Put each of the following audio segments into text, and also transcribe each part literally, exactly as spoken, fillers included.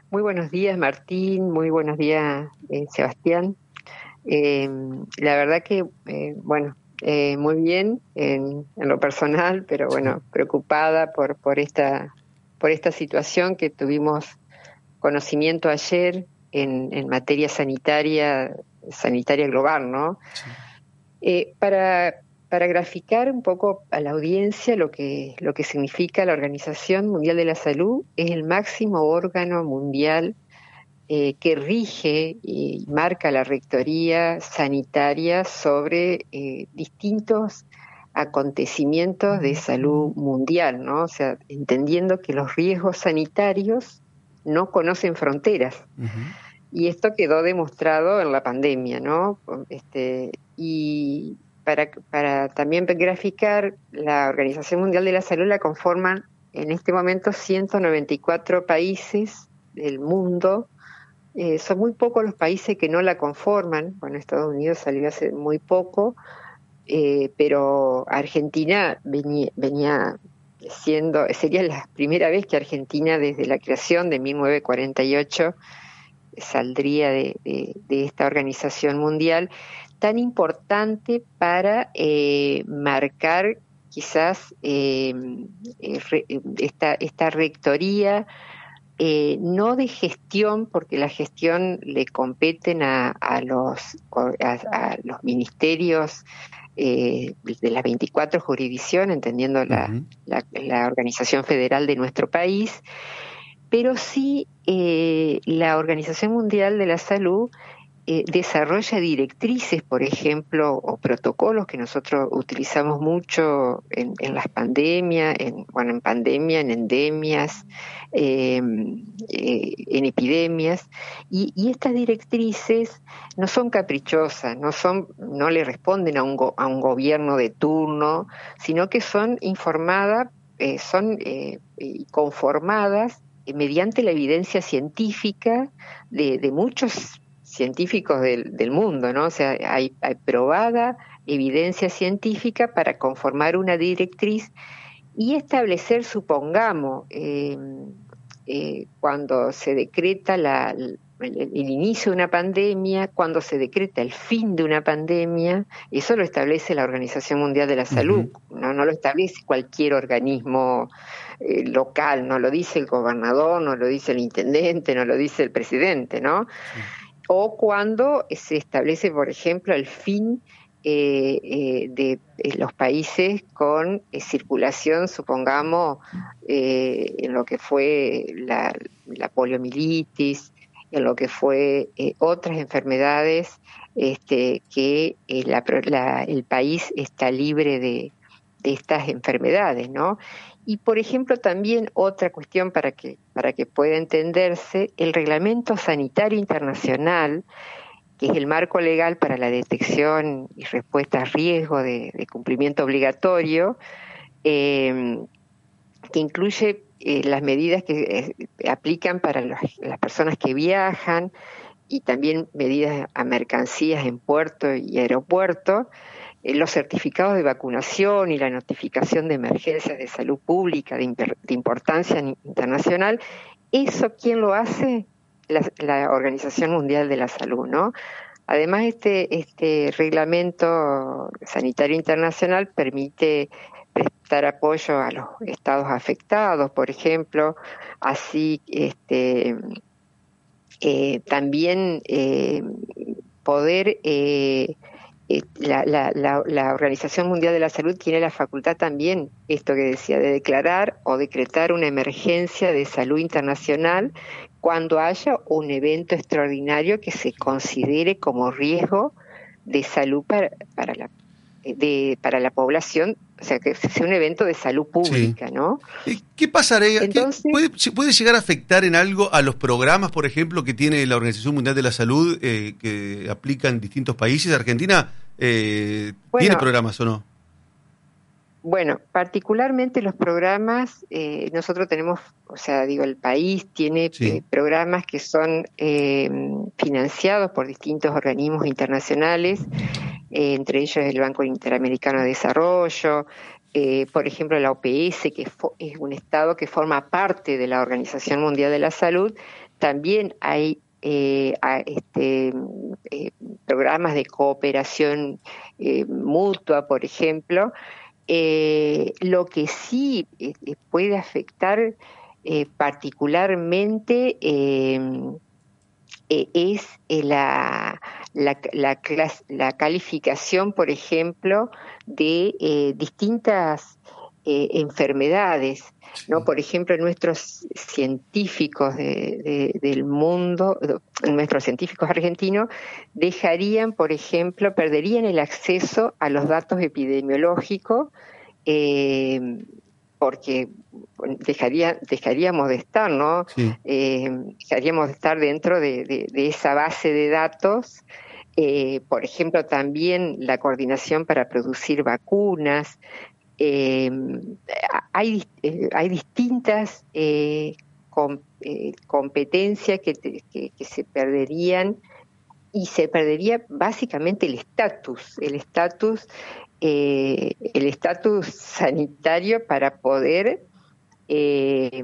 Muy buenos días, Martín. Muy buenos días, eh, Sebastián. Eh, la verdad que, eh, bueno, eh, muy bien en, en lo personal, pero bueno, preocupada por, por esta, por esta situación que tuvimos conocimiento ayer en, en materia sanitaria, sanitaria global, ¿no? Sí. Eh, para, para graficar un poco a la audiencia lo que, lo que significa la Organización Mundial de la Salud, es el máximo órgano mundial eh, que rige y marca la rectoría sanitaria sobre eh, distintos acontecimientos de salud mundial, ¿no? O sea, entendiendo que los riesgos sanitarios no conocen fronteras. Ujú. Y esto quedó demostrado en la pandemia, ¿no? Este, y para, para también graficar, la Organización Mundial de la Salud la conforman en este momento ciento noventa y cuatro países del mundo. Eh, son muy pocos los países que no la conforman. Bueno, Estados Unidos salió hace muy poco, eh, pero Argentina venía, venía siendo, sería la primera vez que Argentina desde la creación de mil novecientos cuarenta y ocho saldría de, de, de esta organización mundial tan importante para eh, marcar quizás eh, eh, esta, esta rectoría, eh, no de gestión, porque la gestión le competen a, a, los, a, a los ministerios eh, de las veinticuatro jurisdicciones, entendiendo la, Ujú. la, la organización federal de nuestro país, pero sí eh, la Organización Mundial de la Salud eh, desarrolla directrices, por ejemplo, o protocolos que nosotros utilizamos mucho en, en las pandemias, en, bueno, en pandemia, en endemias, eh, eh, en epidemias, y, y estas directrices no son caprichosas, no son, no le responden a un, go, a un gobierno de turno, sino que son informadas, eh, son eh, conformadas mediante la evidencia científica de, de muchos científicos del, del mundo, ¿no? O sea, hay, hay probada evidencia científica para conformar una directriz y establecer, supongamos, eh, eh, cuando se decreta la, el, el inicio de una pandemia, cuando se decreta el fin de una pandemia, eso lo establece la Organización Mundial de la Salud, Ujú. no, no lo establece cualquier organismo eh, local, no lo dice el gobernador, no lo dice el intendente, no lo dice el presidente, ¿no? Sí. O cuando se establece, por ejemplo, el fin eh, eh, de eh, los países con eh, circulación, supongamos, eh, en lo que fue la, la poliomielitis, en lo que fue eh, otras enfermedades, este, que eh, la, la, el país está libre de, de estas enfermedades, ¿no? Y, por ejemplo, también otra cuestión para que, para que pueda entenderse, el Reglamento Sanitario Internacional, que es el marco legal para la detección y respuesta a riesgo de, de cumplimiento obligatorio, eh, que incluye eh, las medidas que eh, aplican para los, las personas que viajan y también medidas a mercancías en puerto y aeropuerto, eh, los certificados de vacunación y la notificación de emergencias de salud pública de, de importancia internacional. ¿Eso quién lo hace? La, la Organización Mundial de la Salud, ¿no? Además, este, este reglamento sanitario internacional permite prestar apoyo a los estados afectados, por ejemplo, así este, eh, también eh, poder eh, eh, la, la, la, la Organización Mundial de la Salud tiene la facultad también, esto que decía, de declarar o decretar una emergencia de salud internacional cuando haya un evento extraordinario que se considere como riesgo de salud para, para la de, para la población, o sea, que sea un evento de salud Sí. pública, ¿no? Eh, ¿Qué pasaría? ¿Qué Entonces, puede, se puede llegar a afectar en algo a los programas, por ejemplo, que tiene la Organización Mundial de la Salud eh, que aplica en distintos países? ¿Argentina eh, tiene bueno, programas o no? Bueno, particularmente los programas, eh, nosotros tenemos, o sea, digo, el país tiene eh, Sí. programas que son eh, financiados por distintos organismos internacionales, eh, entre ellos el Banco Interamericano de Desarrollo, eh, por ejemplo la O P S, que es un estado que forma parte de la Organización Mundial de la Salud, también hay eh, a, este, eh, programas de cooperación eh, mutua, por ejemplo. Eh, lo que sí eh, puede afectar eh, particularmente eh, eh, es eh, la, la, la, clas, la calificación, por ejemplo, de eh, distintas eh, enfermedades, ¿no? Por ejemplo, nuestros científicos de, de, del mundo, nuestros científicos argentinos, dejarían, por ejemplo, perderían el acceso a los datos epidemiológicos, eh, porque dejaría, dejaríamos de estar, ¿no? Sí. Eh, dejaríamos de estar dentro de, de, de esa base de datos. Eh, por ejemplo, también la coordinación para producir vacunas. Eh, hay, eh, hay distintas eh, com, eh, competencias que, que, que se perderían, y se perdería básicamente el estatus, el estatus, eh, el estatus sanitario para poder eh,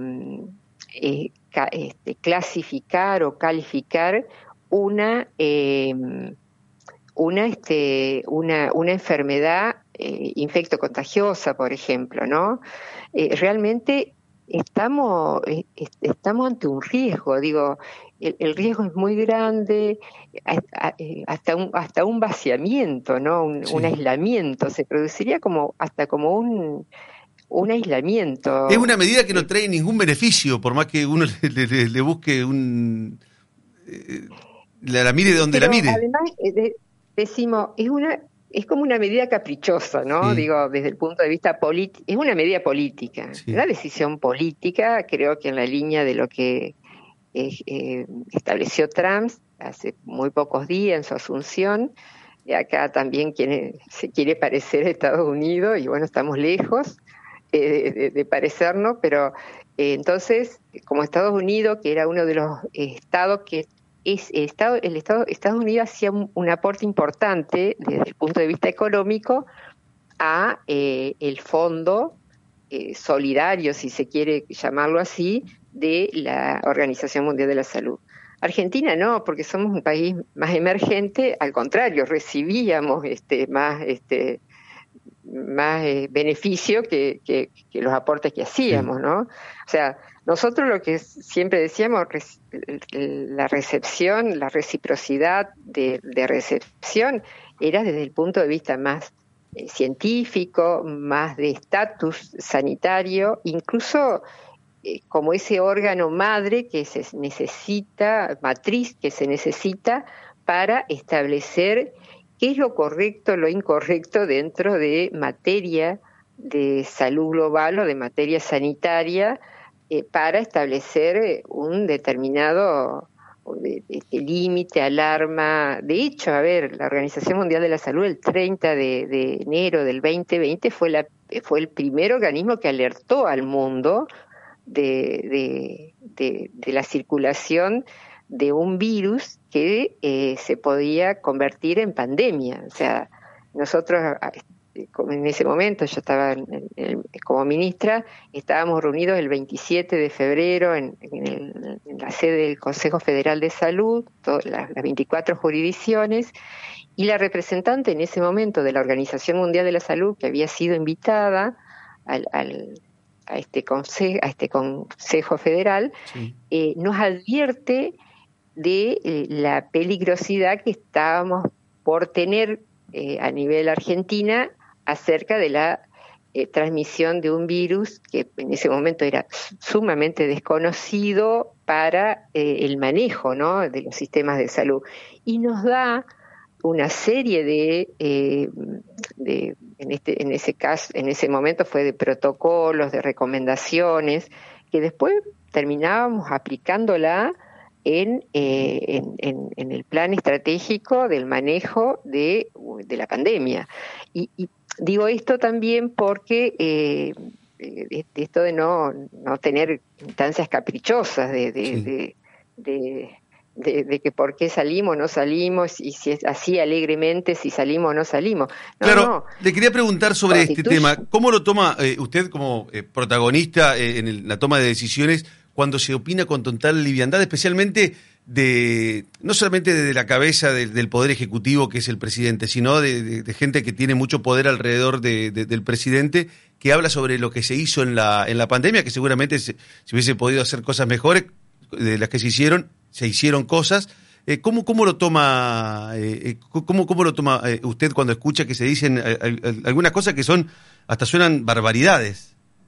eh, ca, este, clasificar o calificar una eh, una este una una enfermedad eh, infectocontagiosa, por ejemplo, ¿no? Eh, realmente estamos eh, estamos ante un riesgo, digo, el, el riesgo es muy grande, hasta un hasta un vaciamiento, ¿no? Un, sí. un aislamiento, se produciría como hasta como un un aislamiento. Es una medida que no trae ningún beneficio, por más que uno le, le, le busque un eh, la, la mire de donde Pero la mire. Además de, decimos, es una es como una medida caprichosa, ¿no? Sí. Digo, desde el punto de vista político, es una medida política, sí. Una decisión política, creo que en la línea de lo que eh, eh, estableció Trump hace muy pocos días en su asunción. Y acá también quiere, se quiere parecer a Estados Unidos, y bueno, estamos lejos eh, de, de parecernos, pero eh, entonces, como Estados Unidos, que era uno de los eh, estados que es el Estado, el Estado, Estados Unidos hacía un, un aporte importante desde el punto de vista económico a eh, el fondo eh, solidario, si se quiere llamarlo así, de la Organización Mundial de la Salud. Argentina no, porque somos un país más emergente, al contrario, recibíamos este más este más eh, beneficio que, que, que los aportes que hacíamos, ¿no? O sea, nosotros lo que siempre decíamos, la recepción, la reciprocidad de, de recepción era desde el punto de vista más eh, científico, más de estatus sanitario, incluso eh, como ese órgano madre que se necesita, matriz que se necesita para establecer qué es lo correcto, lo incorrecto dentro de materia de salud global o de materia sanitaria, eh, para establecer un determinado de, de, de límite, alarma. De hecho, a ver, la Organización Mundial de la Salud el treinta de, de enero del veinte veinte fue, la, fue el primer organismo que alertó al mundo de, de, de, de la circulación de un virus que eh, se podía convertir en pandemia. O sea, nosotros en ese momento, yo estaba en, en, como ministra, estábamos reunidos el veintisiete de febrero en, en, el, en la sede del Consejo Federal de Salud, todas las, las veinticuatro jurisdicciones, y la representante en ese momento de la Organización Mundial de la Salud, que había sido invitada al, al a este consejo, a este consejo federal, sí. eh, nos advierte de eh, la peligrosidad que estábamos por tener eh, a nivel Argentina acerca de la eh, transmisión de un virus que en ese momento era sumamente desconocido para eh, el manejo, ¿no?, de los sistemas de salud. Y nos da una serie de, eh, de en este en ese caso, en ese momento fue de protocolos, de recomendaciones, que después terminábamos aplicándola en, eh, en, en, en el plan estratégico del manejo de, de la pandemia. Y, y digo esto también porque eh, de, de esto de no, no tener instancias caprichosas de, de, sí. de, de De, de que por qué salimos o no salimos, y si es así alegremente, si salimos o no salimos. No, claro, no. Le quería preguntar sobre Constituye. este tema. ¿Cómo lo toma eh, usted como eh, protagonista eh, en el, la toma de decisiones? cuando se opina con total liviandad, especialmente de no solamente desde la cabeza de, del Poder Ejecutivo, que es el presidente, sino de, de, de gente que tiene mucho poder alrededor de, de, del presidente, que habla sobre lo que se hizo en la, en la pandemia, que seguramente se, se hubiese podido hacer cosas mejores de las que se hicieron, se hicieron cosas. Eh, ¿cómo, ¿Cómo lo toma eh, cómo, cómo lo toma eh, usted cuando escucha que se dicen eh, eh, algunas cosas que son hasta suenan barbaridades?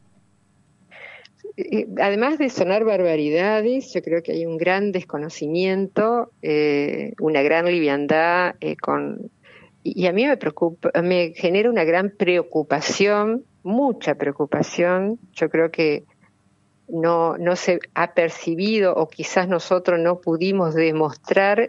Además de sonar barbaridades, yo creo que hay un gran desconocimiento, eh, una gran liviandad, eh, con, y a mí me preocupa, me genera una gran preocupación, mucha preocupación. Yo creo que no, no se ha percibido, o quizás nosotros no pudimos demostrar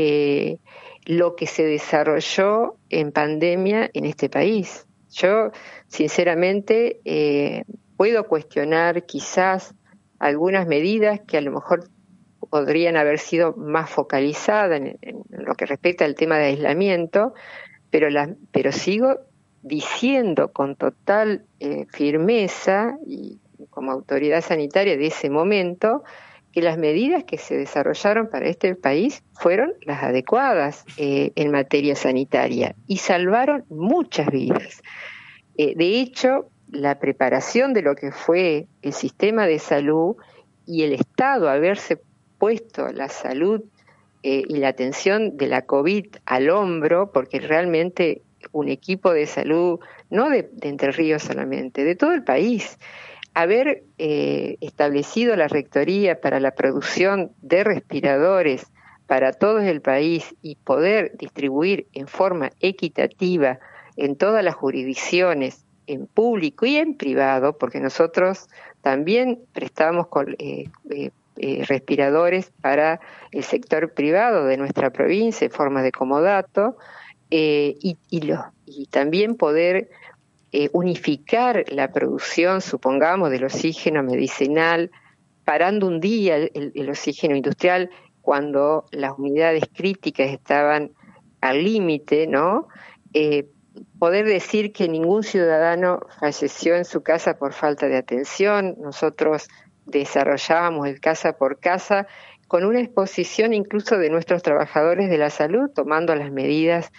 eh, lo que se desarrolló en pandemia en este país. Yo, sinceramente, eh, puedo cuestionar quizás algunas medidas que a lo mejor podrían haber sido más focalizadas en, en lo que respecta al tema de aislamiento, pero, la, pero sigo diciendo con total eh, firmeza y como autoridad sanitaria de ese momento que las medidas que se desarrollaron para este país fueron las adecuadas eh, en materia sanitaria y salvaron muchas vidas. Eh, de hecho, la preparación de lo que fue el sistema de salud y el Estado haberse puesto la salud eh, y la atención de la COVID al hombro, porque realmente un equipo de salud, no de, de Entre Ríos solamente, de todo el país, haber eh, establecido la rectoría para la producción de respiradores para todo el país y poder distribuir en forma equitativa en todas las jurisdicciones, en público y en privado, porque nosotros también prestamos con, eh, eh, eh, respiradores para el sector privado de nuestra provincia en forma de comodato, eh, y, y, lo, y también poder eh, unificar la producción, supongamos, del oxígeno medicinal, parando un día el, el oxígeno industrial cuando las unidades críticas estaban al límite, ¿no? Eh, poder decir que ningún ciudadano falleció en su casa por falta de atención. Nosotros desarrollábamos el casa por casa con una exposición incluso de nuestros trabajadores de la salud, tomando las medidas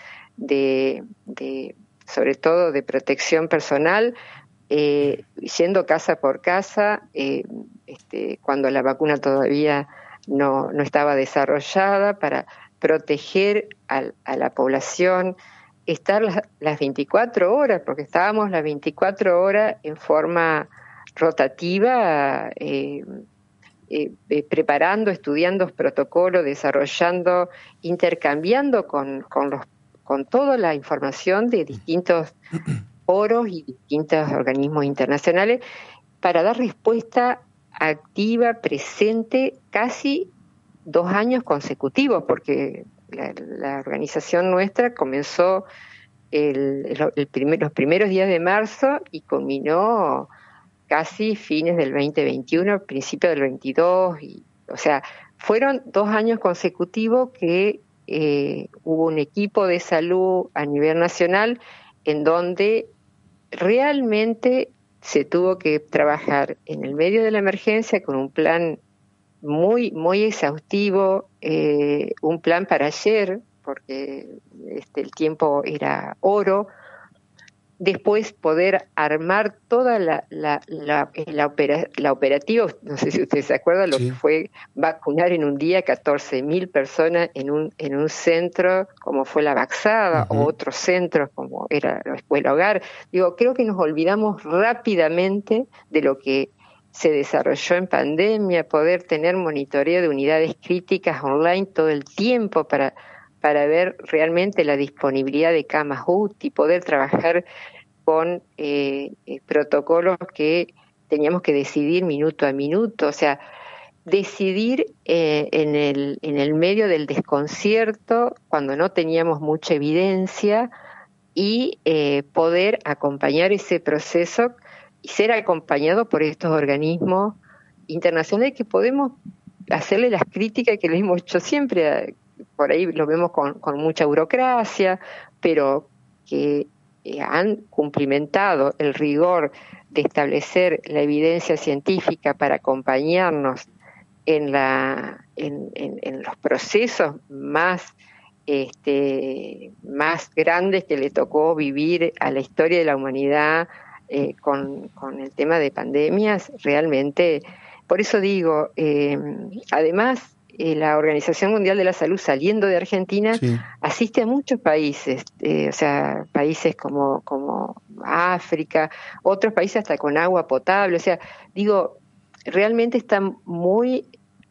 de, de sobre todo de protección personal, eh, yendo casa por casa, eh, este, cuando la vacuna todavía no, no estaba desarrollada, para proteger a, a la población, estar las, las veinticuatro horas, porque estábamos las veinticuatro horas en forma rotativa, eh, eh, eh, preparando, estudiando protocolos, desarrollando, intercambiando con, con, los, con toda la información de distintos foros y distintos organismos internacionales para dar respuesta activa, presente, casi dos años consecutivos, porque la, la organización nuestra comenzó el, el, el primer, los primeros días de marzo y culminó casi fines del veinte veintiuno, principio del veintidós, y, o sea, fueron dos años consecutivos que eh, hubo un equipo de salud a nivel nacional en donde realmente se tuvo que trabajar en el medio de la emergencia con un plan muy muy exhaustivo, eh, un plan para ayer, porque este, el tiempo era oro. Después poder armar toda la la la, la, opera, la operativa, no sé si ustedes se acuerdan, lo sí. que fue vacunar en un día catorce mil personas en un en un centro como fue la Baxada, uh-huh. o otros centros como era la Escuela Hogar. Digo, creo que nos olvidamos rápidamente de lo que se desarrolló en pandemia, poder tener monitoreo de unidades críticas online todo el tiempo para para ver realmente la disponibilidad de camas U T I, poder trabajar con eh, eh, protocolos que teníamos que decidir minuto a minuto, o sea, decidir eh, en el en el medio del desconcierto, cuando no teníamos mucha evidencia, y eh, poder acompañar ese proceso y ser acompañado por estos organismos internacionales que podemos hacerle las críticas que les hemos hecho siempre. Por ahí lo vemos con, con mucha burocracia, pero que eh, han cumplimentado el rigor de establecer la evidencia científica para acompañarnos en, la, en, en, en los procesos más, este, más grandes que le tocó vivir a la historia de la humanidad eh, con, con el tema de pandemias, realmente, por eso digo, eh, además, eh, la Organización Mundial de la Salud, saliendo de Argentina, sí, asiste a muchos países, eh, o sea, países como, como África, otros países hasta con agua potable, o sea, digo, realmente está muy,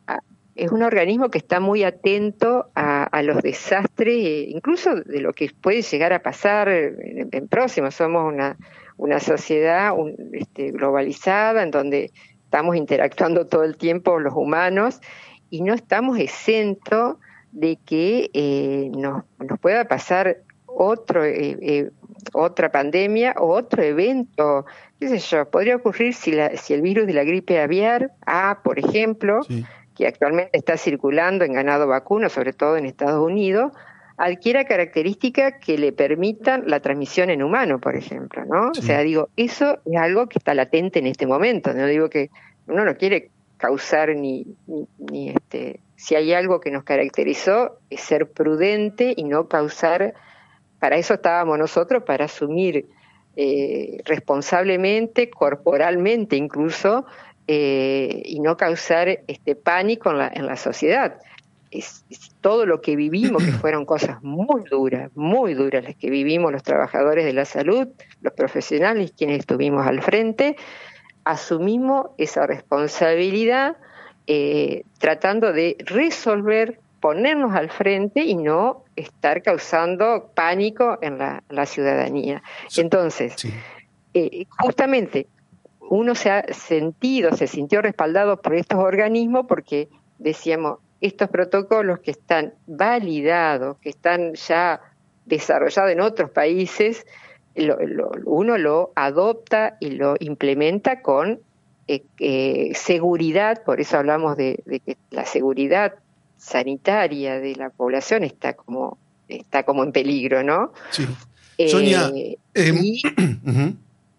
es un organismo que está muy atento a, a los desastres, incluso de lo que puede llegar a pasar en, en próximo. Somos una, una sociedad un, este, globalizada en donde estamos interactuando todo el tiempo los humanos y no estamos exentos de que eh, nos, nos pueda pasar otro eh, eh, otra pandemia o otro evento, qué sé yo, podría ocurrir si, la, si el virus de la gripe aviar A, por ejemplo, sí, que actualmente está circulando en ganado vacuno, sobre todo en Estados Unidos, adquiera características que le permitan la transmisión en humano, por ejemplo, ¿no? Sí. O sea, digo, eso es algo que está latente en este momento, no digo que uno no quiere causar ni, ni, ni este, si hay algo que nos caracterizó es ser prudente y no causar. Para eso estábamos nosotros, para asumir eh, responsablemente, corporalmente incluso, eh, y no causar este pánico en la, en la sociedad. Es, es todo lo que vivimos, que fueron cosas muy duras, muy duras las que vivimos los trabajadores de la salud, los profesionales, quienes estuvimos al frente, asumimos esa responsabilidad eh, tratando de resolver, ponernos al frente y no estar causando pánico en la, la ciudadanía. Entonces, sí. eh, justamente uno se ha sentido, se sintió respaldado por estos organismos porque decíamos, estos protocolos que están validados, que están ya desarrollados en otros países, lo, lo, uno lo adopta y lo implementa con eh, eh, seguridad, por eso hablamos de, de que la seguridad sanitaria de la población está como está como en peligro, ¿no? Sí. Sonia, eh, eh, y, uh-huh.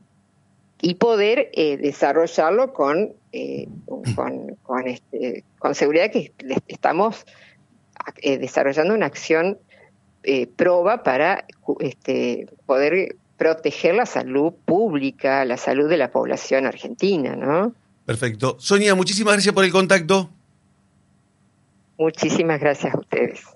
y poder eh, desarrollarlo con eh, con, con, este, con seguridad que estamos eh, desarrollando una acción eh, proba para este, poder proteger la salud pública, la salud de la población argentina, ¿no? Perfecto. Sonia, muchísimas gracias por el contacto. Muchísimas gracias a ustedes.